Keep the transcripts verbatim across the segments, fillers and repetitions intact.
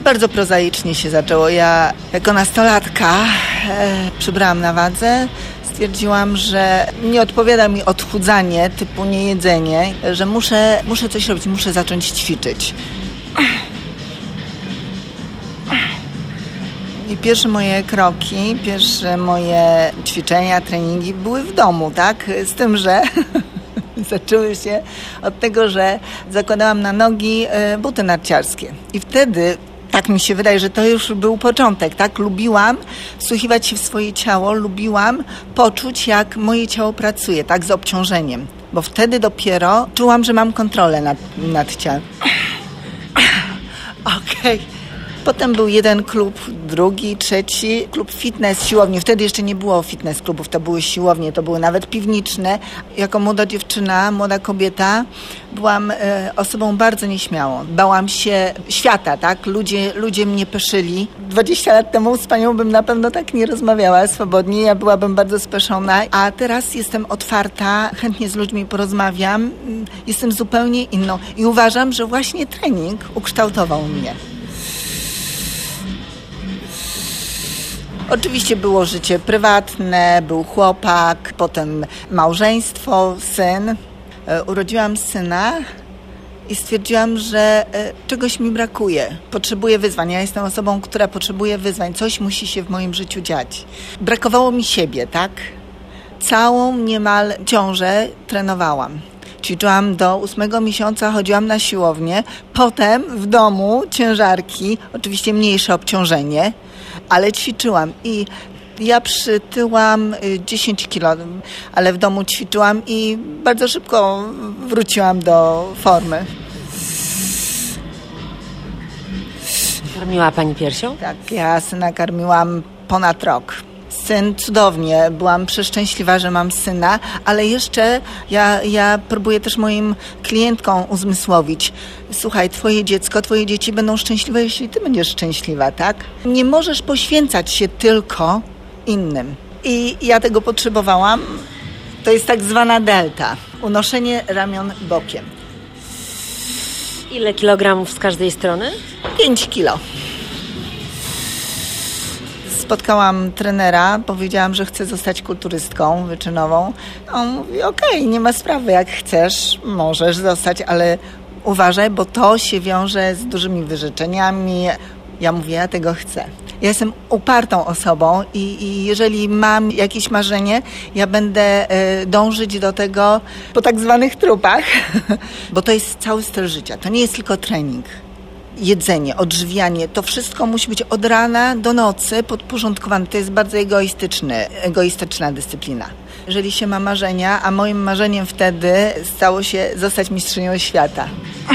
Bardzo prozaicznie się zaczęło. Ja jako nastolatka e, przybrałam na wadze. Stwierdziłam, że nie odpowiada mi odchudzanie typu niejedzenie, że muszę, muszę coś robić, muszę zacząć ćwiczyć. I pierwsze moje kroki, pierwsze moje ćwiczenia, treningi były w domu, tak? Z tym, że zaczęły się od tego, że zakładałam na nogi buty narciarskie. I wtedy, tak mi się wydaje, że to już był początek, tak? Lubiłam wsłuchiwać się w swoje ciało, lubiłam poczuć, jak moje ciało pracuje, tak? Z obciążeniem. Bo wtedy dopiero czułam, że mam kontrolę nad, nad ciałem. Okej. Okay. Potem był jeden klub, drugi, trzeci, klub fitness, siłownie. Wtedy jeszcze nie było fitness klubów, to były siłownie, to były nawet piwniczne. Jako młoda dziewczyna, młoda kobieta byłam e, osobą bardzo nieśmiałą. Bałam się świata, tak? Ludzie, ludzie mnie peszyli. dwadzieścia lat temu z panią bym na pewno tak nie rozmawiała swobodnie, ja byłabym bardzo speszona, a teraz jestem otwarta, chętnie z ludźmi porozmawiam, jestem zupełnie inną i uważam, że właśnie trening ukształtował mnie. Oczywiście było życie prywatne, był chłopak, potem małżeństwo, syn. Urodziłam syna i stwierdziłam, że czegoś mi brakuje. Potrzebuję wyzwań. Ja jestem osobą, która potrzebuje wyzwań. Coś musi się w moim życiu dziać. Brakowało mi siebie, tak? Całą niemal ciążę trenowałam. Ćwiczyłam do ósmego miesiąca, chodziłam na siłownię. Potem w domu ciężarki, oczywiście mniejsze obciążenie, ale ćwiczyłam i ja przytyłam dziesięć kilo, ale w domu ćwiczyłam i bardzo szybko wróciłam do formy. Karmiła pani piersią? Tak, ja syna karmiłam ponad rok. Syn cudownie, byłam przeszczęśliwa, że mam syna, ale jeszcze ja, ja próbuję też moim klientkom uzmysłowić. Słuchaj, twoje dziecko, twoje dzieci będą szczęśliwe, jeśli ty będziesz szczęśliwa, tak? Nie możesz poświęcać się tylko innym. I ja tego potrzebowałam. To jest tak zwana delta, unoszenie ramion bokiem. Ile kilogramów z każdej strony? Pięć kilo. Spotkałam trenera, powiedziałam, że chcę zostać kulturystką wyczynową. On mówi, okej, okay, nie ma sprawy, jak chcesz, możesz zostać, ale uważaj, bo to się wiąże z dużymi wyrzeczeniami. Ja mówię, ja tego chcę. Ja jestem upartą osobą i, i jeżeli mam jakieś marzenie, ja będę y, dążyć do tego po tak zwanych trupach, bo to jest cały styl życia, to nie jest tylko trening. Jedzenie, odżywianie, to wszystko musi być od rana do nocy podporządkowane. To jest bardzo egoistyczny, egoistyczna dyscyplina. Jeżeli się ma marzenia, a moim marzeniem wtedy stało się zostać mistrzynią świata.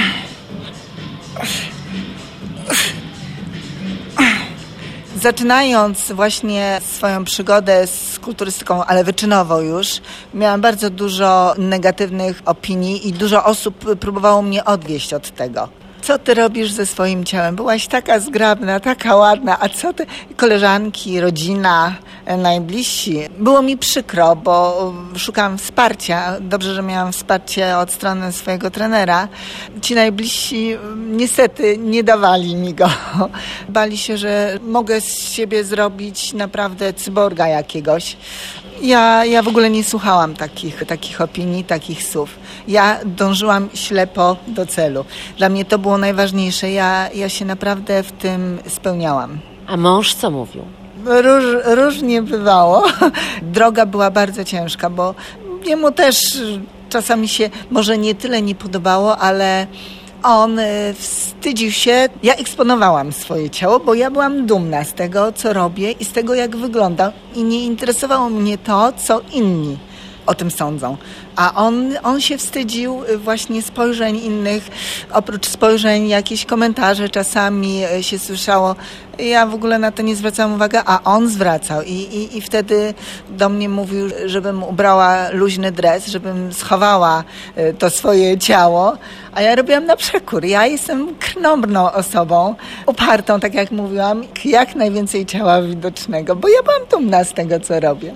Zaczynając właśnie swoją przygodę z kulturystyką, ale wyczynową już, miałam bardzo dużo negatywnych opinii i dużo osób próbowało mnie odwieść od tego. Co ty robisz ze swoim ciałem? Byłaś taka zgrabna, taka ładna, a co ty? Koleżanki, rodzina, najbliżsi. Było mi przykro, bo szukałam wsparcia. Dobrze, że miałam wsparcie od strony swojego trenera. Ci najbliżsi niestety nie dawali mi go. Bali się, że mogę z siebie zrobić naprawdę cyborga jakiegoś. Ja, ja w ogóle nie słuchałam takich, takich opinii, takich słów. Ja dążyłam ślepo do celu. Dla mnie to było najważniejsze. Ja, ja się naprawdę w tym spełniałam. A mąż co mówił? Róż, różnie bywało. Droga była bardzo ciężka, bo jemu też czasami się może nie tyle nie podobało, ale on wstydził się. Ja eksponowałam swoje ciało, bo ja byłam dumna z tego, co robię i z tego, jak wyglądam. I nie interesowało mnie to, co inni o tym sądzą. A on, on się wstydził właśnie spojrzeń innych. Oprócz spojrzeń jakieś komentarze czasami się słyszało. Ja w ogóle na to nie zwracałam uwagi, a on zwracał. I, i, i wtedy do mnie mówił, żebym ubrała luźny dres, żebym schowała to swoje ciało. A ja robiłam na przekór. Ja jestem krnąbrną osobą, upartą, tak jak mówiłam, jak najwięcej ciała widocznego, bo ja byłam dumna z tego, co robię.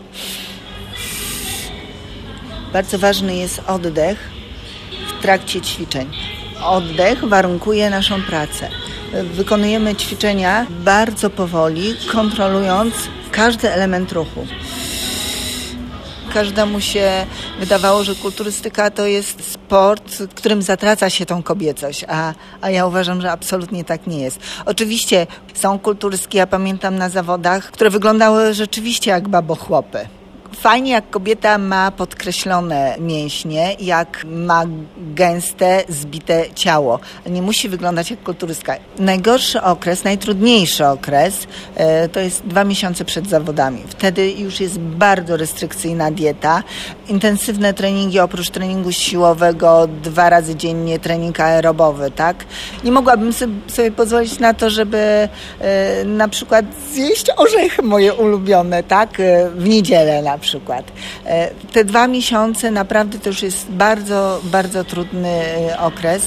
Bardzo ważny jest oddech w trakcie ćwiczeń. Oddech warunkuje naszą pracę. wykonujemy ćwiczenia bardzo powoli, kontrolując każdy element ruchu. Każdemu się wydawało, że kulturystyka to jest sport, w którym zatraca się tą kobiecość, a, a ja uważam, że absolutnie tak nie jest. Oczywiście są kulturystki, ja pamiętam na zawodach, które wyglądały rzeczywiście jak babochłopy. Fajnie, jak kobieta ma podkreślone mięśnie, jak ma gęste, zbite ciało. Nie musi wyglądać jak kulturystka. Najgorszy okres, najtrudniejszy okres e, to jest dwa miesiące przed zawodami. Wtedy już jest bardzo restrykcyjna dieta. Intensywne treningi, oprócz treningu siłowego, dwa razy dziennie trening aerobowy, tak? Nie mogłabym sobie pozwolić na to, żeby e, na przykład zjeść orzechy moje ulubione, tak? E, w niedzielę na przykład. przykład. Te dwa miesiące naprawdę to już jest bardzo, bardzo trudny okres.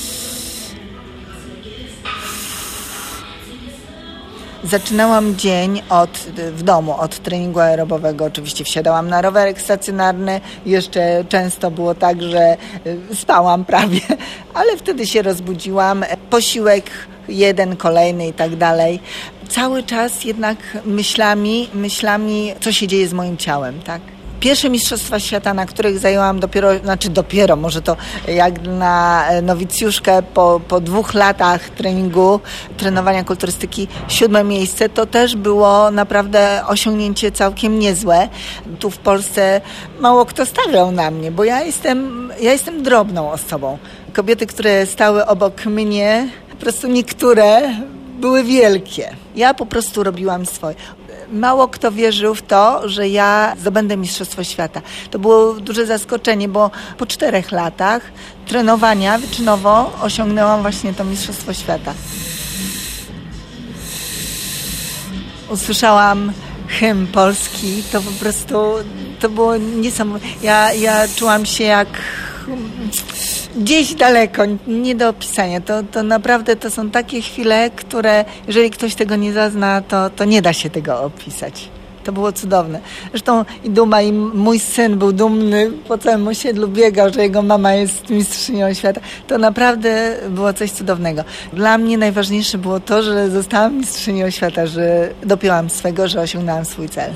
Zaczynałam dzień od, w domu od treningu aerobowego. Oczywiście wsiadałam na rowerek stacjonarny. Jeszcze często było tak, że spałam prawie, ale wtedy się rozbudziłam. Posiłek jeden, kolejny i tak dalej. Cały czas jednak myślami, myślami, co się dzieje z moim ciałem, tak? Pierwsze Mistrzostwa Świata, na których zajęłam dopiero, znaczy dopiero, może to jak na nowicjuszkę po, po dwóch latach treningu, trenowania kulturystyki, siódme miejsce, to też było naprawdę osiągnięcie całkiem niezłe. Tu w Polsce mało kto stawiał na mnie, bo ja jestem, ja jestem drobną osobą. Kobiety, które stały obok mnie, po prostu niektóre były wielkie. Ja po prostu robiłam swoje. Mało kto wierzył w to, że ja zdobędę Mistrzostwo Świata. To było duże zaskoczenie, bo po czterech latach trenowania wyczynowo osiągnęłam właśnie to Mistrzostwo Świata. Usłyszałam hymn polski, to po prostu to było niesamowite. Ja, ja czułam się jak gdzieś daleko, nie do opisania. To, to naprawdę to są takie chwile, które jeżeli ktoś tego nie zazna, to, to nie da się tego opisać. To było cudowne. Zresztą i duma, i mój syn był dumny, po całym osiedlu biegał, że jego mama jest mistrzynią świata. To naprawdę było coś cudownego. Dla mnie najważniejsze było to, że zostałam mistrzynią świata, że dopięłam swego, że osiągnęłam swój cel.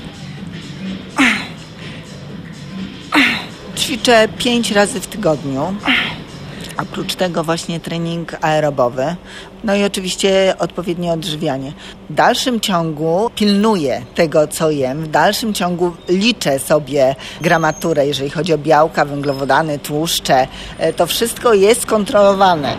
Ćwiczę pięć razy w tygodniu. Oprócz tego właśnie trening aerobowy. No i oczywiście odpowiednie odżywianie. W dalszym ciągu pilnuję tego, co jem. W dalszym ciągu liczę sobie gramaturę, jeżeli chodzi o białka, węglowodany, tłuszcze. To wszystko jest kontrolowane.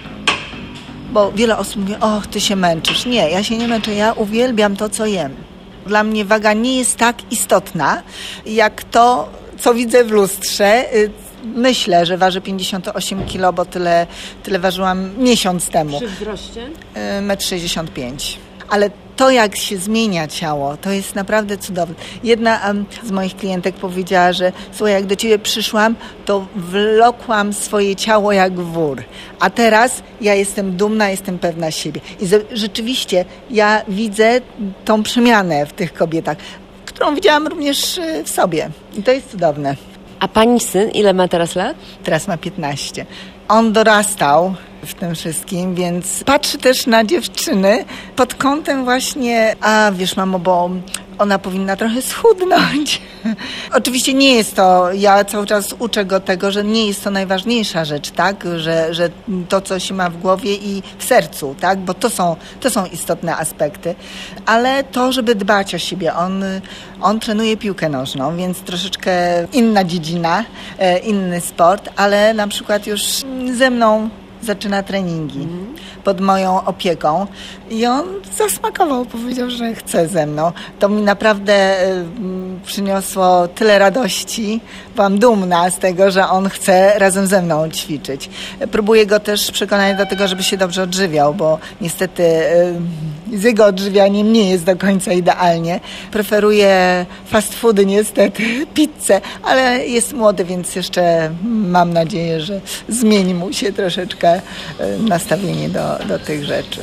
Bo wiele osób mówi, och, ty się męczysz. Nie, ja się nie męczę, ja uwielbiam to, co jem. Dla mnie waga nie jest tak istotna, jak to, co widzę w lustrze. Myślę, że waży pięćdziesiąt osiem kilo, bo tyle, tyle ważyłam miesiąc temu. Przy wzroście? metr sześćdziesiąt pięć. Ale to, jak się zmienia ciało, to jest naprawdę cudowne. Jedna um, z moich klientek powiedziała, że słuchaj, jak do ciebie przyszłam, to wlokłam swoje ciało jak wór. A teraz ja jestem dumna, jestem pewna siebie. I z- rzeczywiście ja widzę tą przemianę w tych kobietach, którą widziałam również w sobie. I to jest cudowne. A pani syn ile ma teraz lat? Teraz ma piętnaście. On dorastał w tym wszystkim, więc patrzy też na dziewczyny pod kątem właśnie, a wiesz mamo, bo ona powinna trochę schudnąć. Oczywiście nie jest to, ja cały czas uczę go tego, że nie jest to najważniejsza rzecz, tak? Że, że to, co się ma w głowie i w sercu, tak? Bo to są, to są istotne aspekty. Ale to, żeby dbać o siebie. On, on trenuje piłkę nożną, więc troszeczkę inna dziedzina, inny sport, ale na przykład już ze mną zaczyna treningi mm. pod moją opieką i on zasmakował, powiedział, że chce ze mną. To mi naprawdę y, przyniosło tyle radości. Byłam dumna z tego, że on chce razem ze mną ćwiczyć. Próbuję go też przekonać do tego, żeby się dobrze odżywiał, bo niestety y, z jego odżywianiem nie jest do końca idealnie. Preferuję fast foody niestety, pizzę, ale jest młody, więc jeszcze mam nadzieję, że zmieni mu się troszeczkę nastawienie do, do tych rzeczy.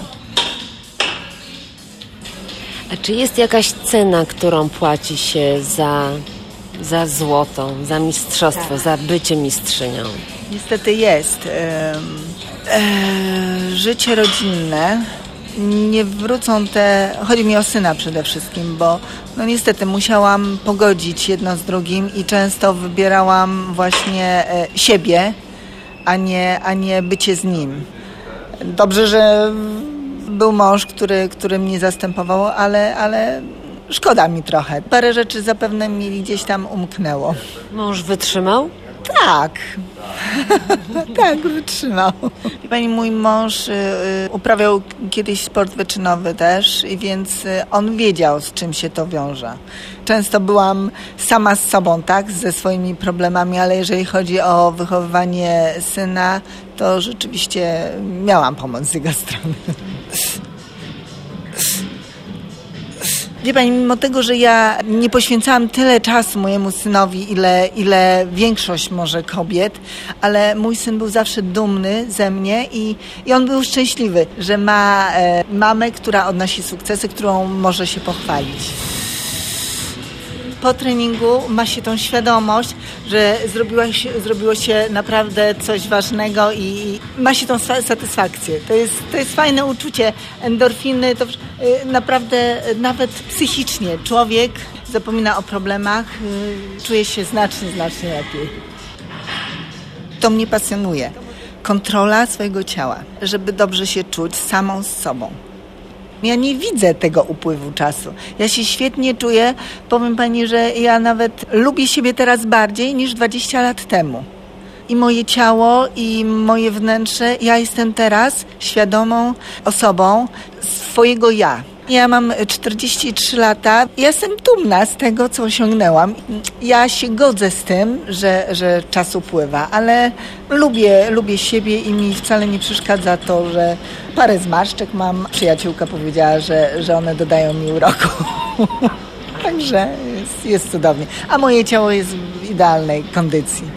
A czy jest jakaś cena, którą płaci się za za złotą, za mistrzostwo, tak. za bycie mistrzynią. Niestety jest. E, e, życie rodzinne, nie wrócą te... Chodzi mi o syna przede wszystkim, bo no niestety musiałam pogodzić jedno z drugim i często wybierałam właśnie e, siebie, a nie, a nie bycie z nim. Dobrze, że był mąż, który, który mnie zastępował, ale, ale szkoda mi trochę. Parę rzeczy zapewne mi gdzieś tam umknęło. Mąż wytrzymał? Tak. tak, wytrzymał. I pani, mój mąż y, uprawiał kiedyś sport wyczynowy też, i więc y, on wiedział, z czym się to wiąże. Często byłam sama z sobą, tak, ze swoimi problemami, ale jeżeli chodzi o wychowywanie syna, to rzeczywiście miałam pomoc z jego strony. Wie pani, mimo tego, że ja nie poświęcałam tyle czasu mojemu synowi, ile, ile większość może kobiet, ale mój syn był zawsze dumny ze mnie i, i on był szczęśliwy, że ma e, mamę, która odnosi sukcesy, którą może się pochwalić. Po treningu ma się tą świadomość, że zrobiła się, zrobiło się naprawdę coś ważnego i ma się tą satysfakcję. To jest, to jest fajne uczucie, endorfiny, to yy, naprawdę nawet psychicznie człowiek zapomina o problemach, yy, czuje się znacznie, znacznie lepiej. To mnie pasjonuje. Kontrola swojego ciała, żeby dobrze się czuć samą z sobą. Ja nie widzę tego upływu czasu. Ja się świetnie czuję. Powiem pani, że ja nawet lubię siebie teraz bardziej niż dwadzieścia lat temu. I moje ciało, i moje wnętrze. Ja jestem teraz świadomą osobą swojego ja. Ja mam czterdzieści trzy lata. Ja jestem dumna z tego, co osiągnęłam. Ja się godzę z tym, że, że czas upływa, ale lubię, lubię siebie i mi wcale nie przeszkadza to, że parę zmarszczek mam. Przyjaciółka powiedziała, że, że one dodają mi uroku. Także jest, jest cudownie. A moje ciało jest w idealnej kondycji.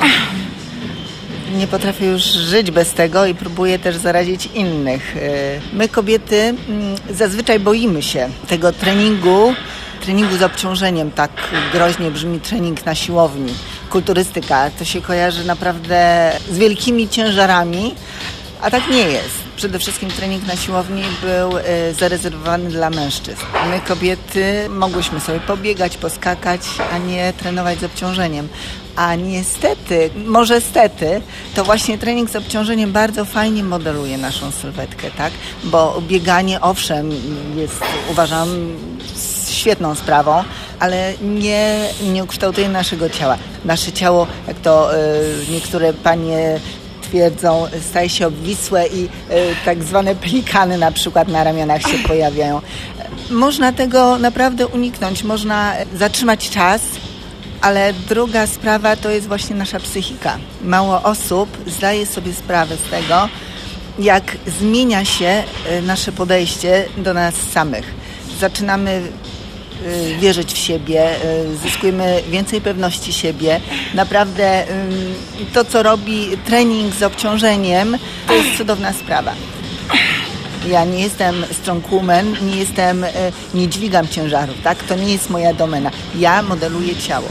Nie potrafię już żyć bez tego i próbuję też zarazić innych. My kobiety zazwyczaj boimy się tego treningu, treningu z obciążeniem. Tak groźnie brzmi trening na siłowni. Kulturystyka to się kojarzy naprawdę z wielkimi ciężarami, a tak nie jest. Przede wszystkim trening na siłowni był zarezerwowany dla mężczyzn. My kobiety mogłyśmy sobie pobiegać, poskakać, a nie trenować z obciążeniem. A niestety, może stety, to właśnie trening z obciążeniem bardzo fajnie modeluje naszą sylwetkę, tak? Bo bieganie, owszem, jest, uważam, świetną sprawą, ale nie, nie ukształtuje naszego ciała. Nasze ciało, jak to y, niektóre panie twierdzą, staje się obwisłe i y, tak zwane pelikany na przykład na ramionach się pojawiają. Można tego naprawdę uniknąć, można zatrzymać czas, ale druga sprawa to jest właśnie nasza psychika. Mało osób zdaje sobie sprawę z tego, jak zmienia się nasze podejście do nas samych. Zaczynamy wierzyć w siebie, zyskujemy więcej pewności siebie. Naprawdę to, co robi trening z obciążeniem, to jest cudowna sprawa. Ja nie jestem strongwoman, nie jestem, nie dźwigam ciężarów, tak? To nie jest moja domena. Ja modeluję ciało.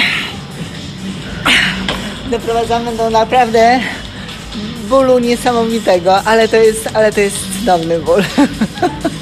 Doprowadzamy do naprawdę bólu niesamowitego, ale to jest, ale to jest cudowny ból.